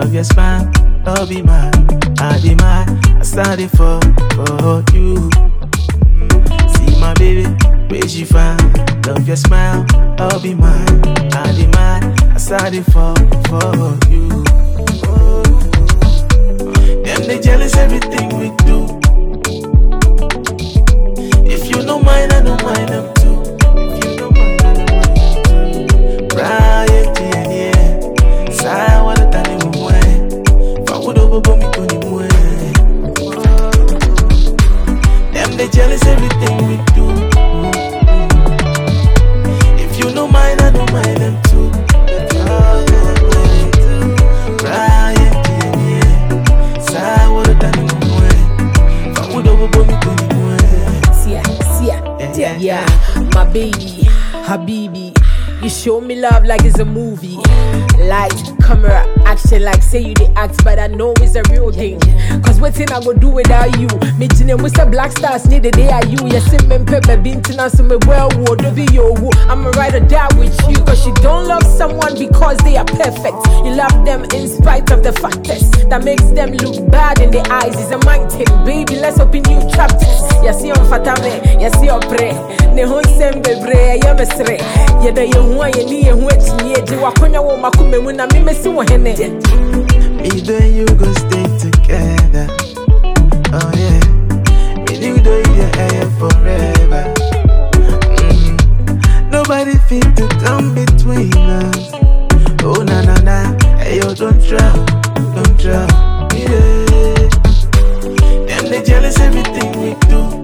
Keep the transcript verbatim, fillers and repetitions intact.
love your smile, I'll be mine. I demand, I started for, for you. See my baby, where she find? Love your smile, I'll be mine. I demand, I started for, for you. Them they jealous everything we do. If you don't mind, I don't mind them too. If you don't mind, I don't mind them too. Right, yeah, yeah. Say what I tell you, boy. If I would over me, Tony, boy. Them they jealous everything we do. If you don't mind, I don't mind them too. Right, yeah, yeah. Say what I tell you, boy. If I would over me, Tony, boy. Yeah, yeah, my baby, Habibi. You show me love like it's a movie. Light, camera, action like say you the act, but I know it's a real thing. Cause what thing I go do without you? Me jine Mister Black Stars need the day are you. Yes, me pepe bintina so me well would be yo. I'ma ride or die with you. Cause you don't love someone because they are perfect. You love them in spite of the factors that makes them look bad in their eyes. It's a mind thing, baby. Let's open new chapters. Yes, you on fatame, yes, you pray. Ne hon sembe bre, ya mesre. Yeda ye huwa ye ni ye huwa chinye. Jiwa konya wo makume muna mi mesi wo hene. Me and you go stay together. Oh yeah. Me and you do it here forever. Mm-hmm. Nobody fit to come between us. Oh na na na. Hey yo, don't try, don't try. Yeah. Them they jealous everything we do.